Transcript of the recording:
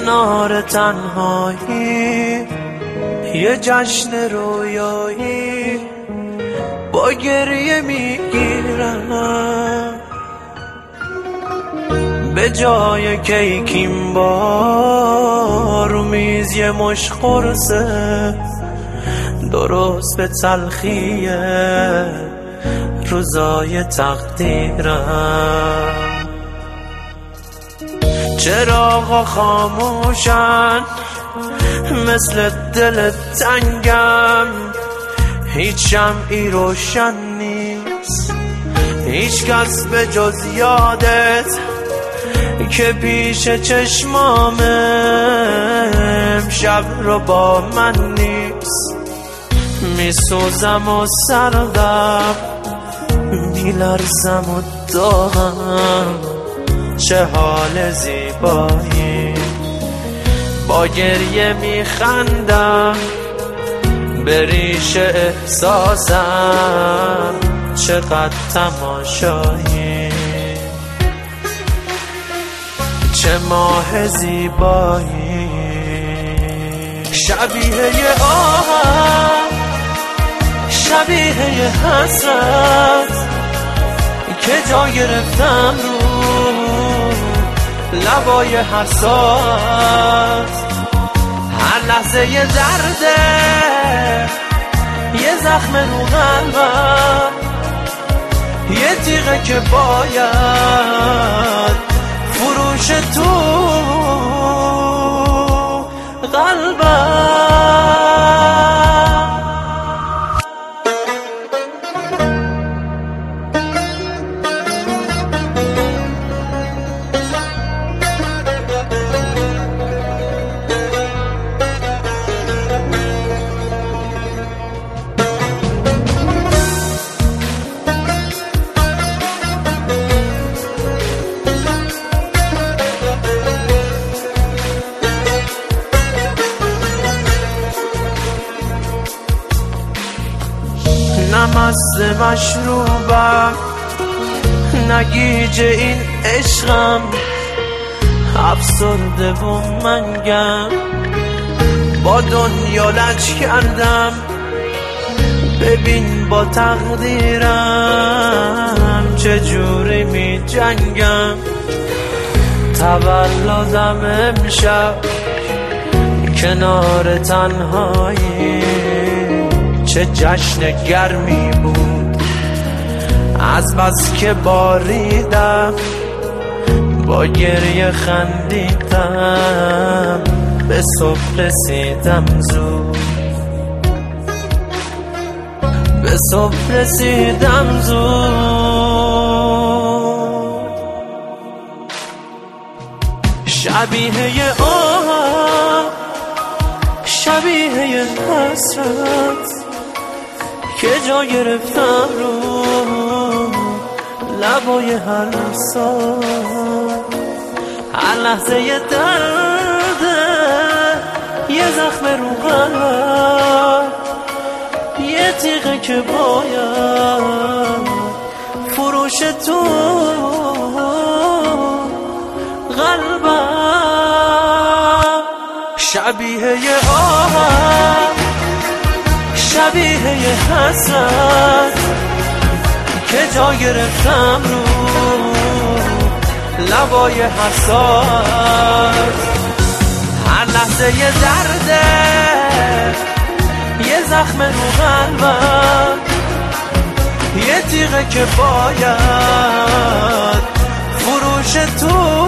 کنار تنهایی، یه جشن رویایی با گریه میگیرم. به جای کیک این بار رو میز یه مش قرصه، درست به تلخیه روزای تقدیرم. چراغا خاموشن مثل دل تنگم، هیچ شمعی روشن نیست، هیچ کس به جز یادت که پیش چشمامه امشب رو با من نیست. میسوزم و سردم، میلرزم و داغم، چه حال زیبایی. با گریه میخندم به ریش احساسم، چقدر تماشایی. چه ماه زیبایی، شبیه یه آهم، شبیه یه حسرت که جا گرفتم رو لبای هر ساعت. هر لحظه یه درده، یه زخم رو قلبم، یه تیغه که باید فروش تو قلبم. نه مست مشروبم، نه گیج این عشقم، افسرده و منگم، با دنیا لج کردم. ببین با تقدیرم چجوری می جنگم. تولدم امشب کنار تنهایی، چه جشن گرمی بود. از بس که باریدم با گریه خندیدم، به صبح رسیدم زود، به صبح رسیدم زود. شبیه یه آه، شبیه یه حسرت که جا گرفتم رو لبای هر ساعت. هر لحظه یه درده، یه زخم رو قلبم، یه تیغه که باید فروش تو قلبم. شبیه یه آهم، شبیه یه حسرت که جا گرفتم رو لبای هر ساعت. هر لحظه یه درده، یه زخم رو قلبم، یه تیغه که باید فروش تو